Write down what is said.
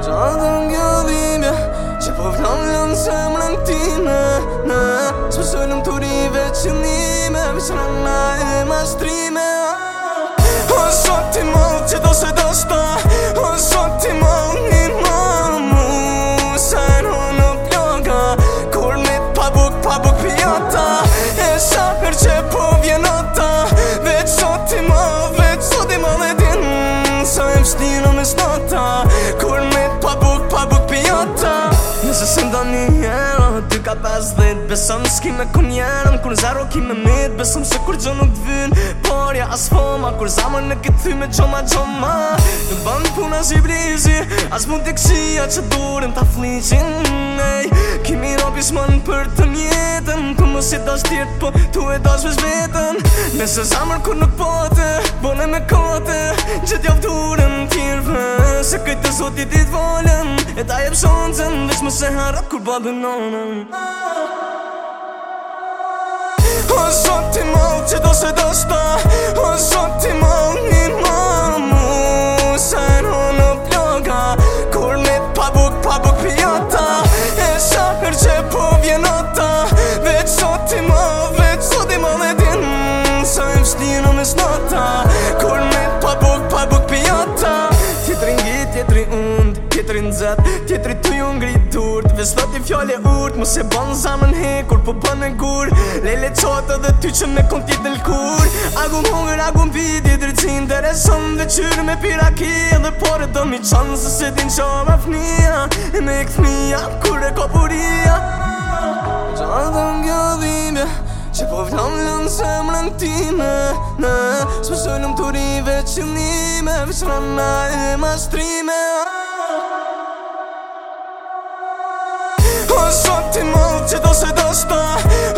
Gjatë kjo dhimbje që po vlam lën zemrën time, s'besoj në mturive qëllime, veç rana e mastrime. O sot ti mall që do se do sta, o sot ti mall një marë mu, sa e në ploga, kur mit pa buk pjata, e shakër që po vjenota, veç sot ti mall e din, sa e mshtino me snota, kur mit pa buk pjata. Nëse se ndo një herë, 2-5-10, besëm s'ki me kun jerëm, kur zero ki me mit, besëm se kur gjo nuk t'vyn, por ja as foma, kur zamër në këtë thy me gjoma. Nuk bën puna si blizi, as mund t'i këshia që durim t'a fliqin, kimi robis mën për të njetën, për mos i dash tjetë, po tu e dash vesh vetën. Nëse zamër kur nuk pote, bone me kote, gjithë javë durëm t'irve, se këtë zotit i t'volën, e ta jep shonëzën, veç më se hara kur babë nonën. O sot ti mall që do se do sta, o sot ti mall një marë mu, sa e në ploga, kur mit pa buk pjata, e shakër që po vjenota, veç sot ti mall e din, sa e mshtino me snota, kur mit pa buk pjata. Tjetëri ngit, tjetëri und, tjetëri nxet, tjetëri tu ju ngrit durt, veç thot i fjale urt, mos e bon zamën hekur, po bën e gur, lele qotë edhe ty që me kon tjetë l'kur. Agum hungër, agum vidi, drejtësi intereson, veqyrë me piraki, edhe pore do mi qanë, se se din qova fnia, e me këthnia, kur e kopuria. Gjatë kjo dhimbje që po vlam lën zemrën time, s'besoj në mturive qëllime, veç rana e mastrime. O sot ti mall që do se do sta,